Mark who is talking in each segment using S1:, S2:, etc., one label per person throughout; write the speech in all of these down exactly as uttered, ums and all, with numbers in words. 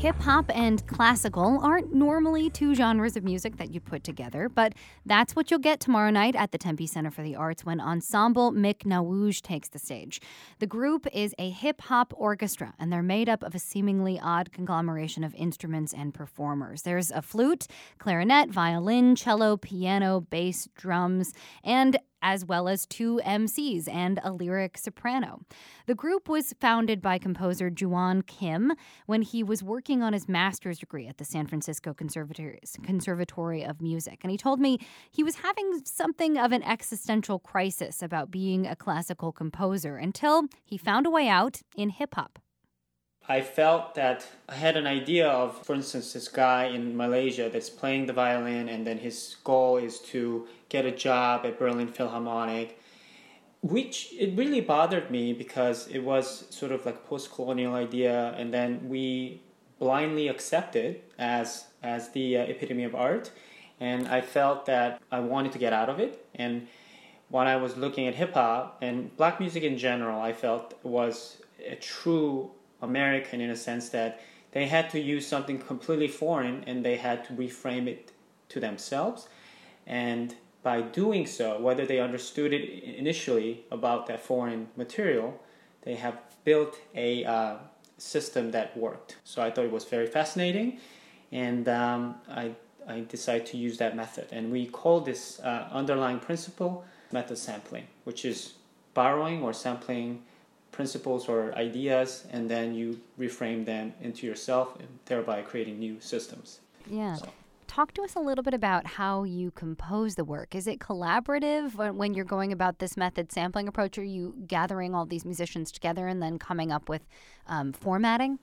S1: Hip-hop and classical aren't normally two genres of music that you'd put together, but that's what you'll get tomorrow night at the Tempe Center for the Arts when Ensemble Mi'kmaq takes the stage. The group is a hip-hop orchestra, and they're made up of a seemingly odd conglomeration of instruments and performers. There's a flute, clarinet, violin, cello, piano, bass, drums, and as well as two M Cs and a lyric soprano. The group was founded by composer Juan Kim when he was working on his master's degree at the San Francisco Conservatory, Conservatory of Music. And he told me he was having something of an existential crisis about being a classical composer until he found a way out in hip-hop.
S2: I felt that I had an idea of, for instance, this guy in Malaysia that's playing the violin, and then his goal is to get a job at Berlin Philharmonic, which it really bothered me because it was sort of like a post-colonial idea, and then we blindly accept it as, as the uh, epitome of art, and I felt that I wanted to get out of it. And when I was looking at hip-hop and black music in general, I felt was a true American in a sense that they had to use something completely foreign and they had to reframe it to themselves. And by doing so, whether they understood it initially about that foreign material, they have built a uh, system that worked. So I thought it was very fascinating, and um, I, I decided to use that method. And we call this uh, underlying principle method sampling, which is borrowing or sampling principles or ideas, and then you reframe them into yourself, and thereby creating new systems.
S1: Yeah.
S2: So.
S1: Talk to us a little bit about how you compose the work. Is it collaborative when you're going about this method sampling approach? Are you gathering all these musicians together and then coming up with um, formatting?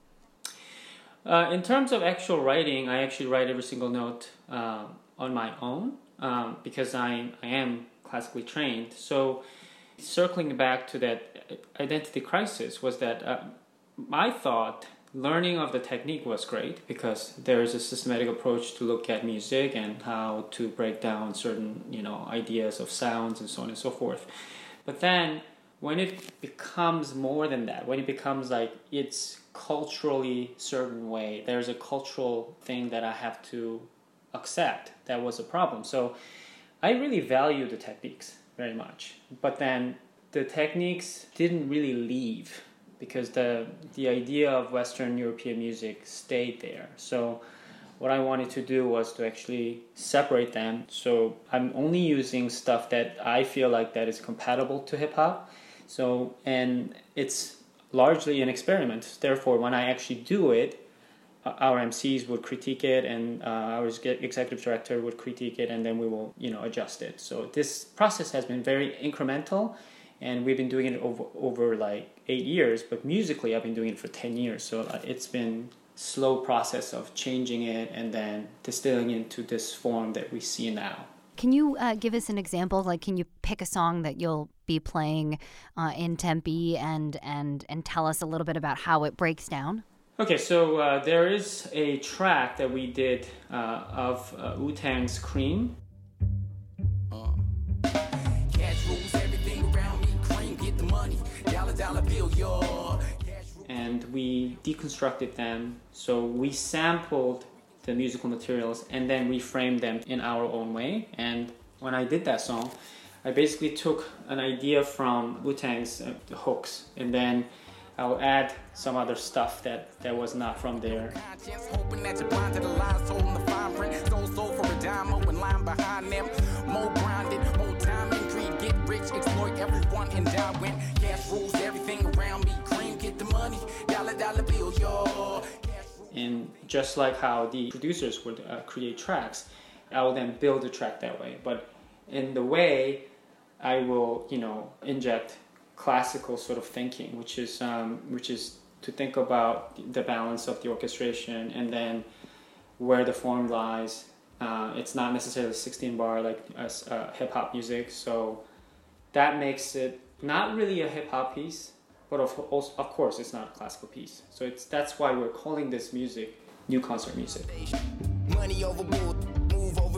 S2: Uh, in terms of actual writing, I actually write every single note uh, on my own um, because I, I am classically trained. So circling back to that identity crisis was that uh, I thought learning of the technique was great because there is a systematic approach to look at music and how to break down certain, you know, ideas of sounds and so on and so forth. But then when it becomes more than that, when it becomes like it's culturally certain way, there's a cultural thing that I have to accept, that was a problem. So I really value the techniques very much. But then the techniques didn't really leave because the the idea of Western European music stayed there. So what I wanted to do was to actually separate them. So I'm only using stuff that I feel like that is compatible to hip hop. So, and it's largely an experiment. Therefore, when I actually do it, our M Cs would critique it, and uh, our executive director would critique it, and then we will, you know, adjust it. So this process has been very incremental, and we've been doing it over, over like eight years, but musically I've been doing it for ten years. So it's been slow process of changing it and then distilling into this form that we see now.
S1: Can you uh, give us an example? Like, can you pick a song that you'll be playing uh, in Tempe and, and, and tell us a little bit about how it breaks down?
S2: Okay, so uh, there is a track that we did uh, of uh, Wu-Tang's Cream.
S3: Uh. Cash rules everything around me. Cream, get the money. Dollar, dollar bill, yo.
S2: And we deconstructed them. So we sampled the musical materials and then reframed them in our own way. And when I did that song, I basically took an idea from Wu-Tang's uh, hooks, and then I'll add some other stuff that, that was not from there. And just like how the producers would uh, create tracks, I will then build a track that way. But in the way, I will, you know, inject classical sort of thinking, which is um, which is to think about the balance of the orchestration and then where the form lies. Uh, it's not necessarily sixteen bar like uh, hip hop music, so that makes it not really a hip hop piece, but of, also, of course it's not a classical piece. So it's that's why we're calling this music new concert music.
S3: Money over board, move over barriers.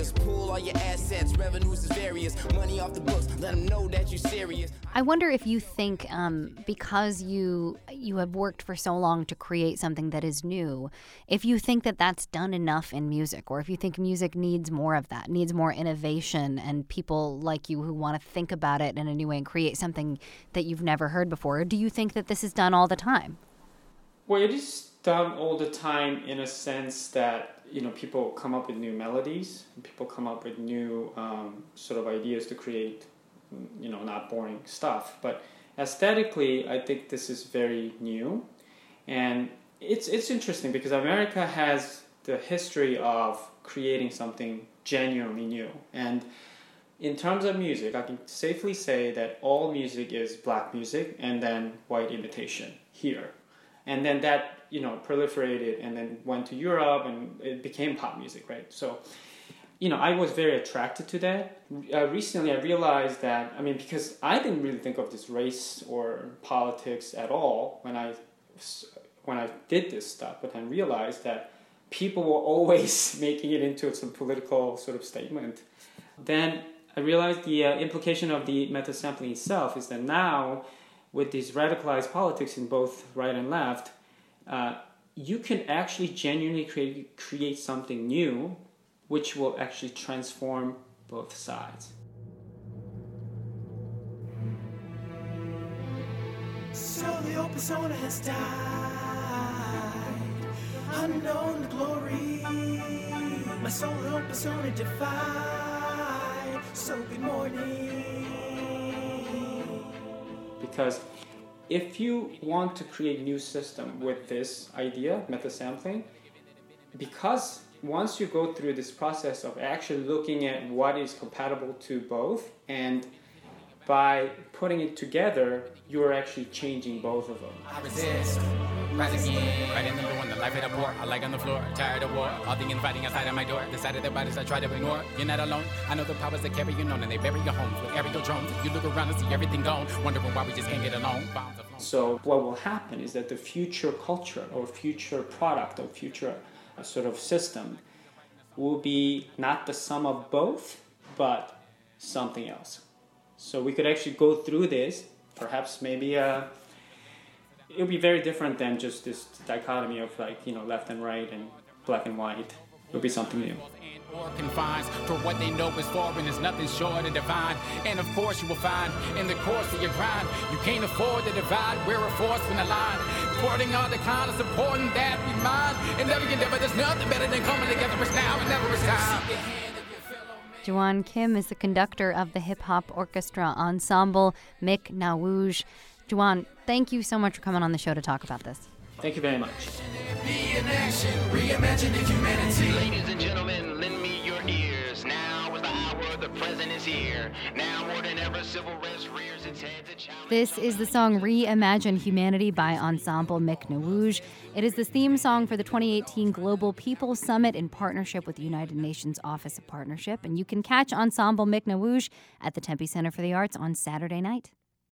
S3: areas. Pool all your assets, revenues is various. Money off the books, let them know that you're serious.
S1: I wonder if you think um, because you you have worked for so long to create something that is new, if you think that that's done enough in music, or if you think music needs more of that, needs more innovation and people like you who want to think about it in a new way and create something that you've never heard before. Or do you think that this is done all the time?
S2: Well, it is done all the time in a sense that, you know, people come up with new melodies and people come up with new um, sort of ideas to create, you know, not boring stuff. But aesthetically, I think this is very new. And it's it's interesting because America has the history of creating something genuinely new. And in terms of music, I can safely say that all music is black music and then white imitation here. And then that, you know, proliferated and then went to Europe and it became pop music, right? So, you know, I was very attracted to that. Uh, recently, I realized that, I mean, because I didn't really think of this race or politics at all when I, when I did this stuff, but I realized that people were always making it into some political sort of statement. Then I realized the uh, implication of the meta sampling itself is that now, with these radicalized politics in both right and left, uh, you can actually genuinely create create something new, which will actually transform both sides.
S3: So the old persona has died, unknown glory. My soul the old persona defied. So good morning.
S2: Because if you want to create a new system with this idea, meta sampling, because once you go through this process of actually looking at what is compatible to both, and by putting it together, you're actually changing both of them.
S4: I resist, rise again, right in the door, the life of the poor, I like on the floor, tired of war, all the infighting outside of my door, the side of their bodies I try to ignore, you're not alone, I know the powers that carry you known, and they bury your homes with aerial drones, you look around and see everything gone, wondering why we just can't get along.
S2: So what will happen is that the future culture or future product or future uh, sort of system will be not the sum of both, but something else. So we could actually go through this, perhaps maybe uh, it'll be very different than just this dichotomy of like, you know, left and right and black and white. It'll be something new.
S4: Or confines for what they know is foreign is nothing short of divine. And of course you will find in the course of your grind, you can't afford to divide. We're a force from the line. Supporting all the kind of supporting that we mind. And never get never, there's nothing better than coming together. It's now and never is time.
S1: Joohwan Kim is the conductor of the hip-hop orchestra ensemble Mic Nawj. Joohwan, thank you so much for coming on the show to talk about this.
S2: Thank you very much.
S3: Be in action, reimagine the humanity.
S5: Ladies and gentlemen, lend me your ears. Now is the hour, the present is here. Now more than ever, civil rights rears its head to challenge.
S1: This is the song Reimagine Humanity by Ensemble Mic Nawj. It is the theme song for the twenty eighteen Global People Summit in partnership with the United Nations Office of Partnership. And you can catch Ensemble Mic Nawj at the Tempe Center for the Arts on Saturday night.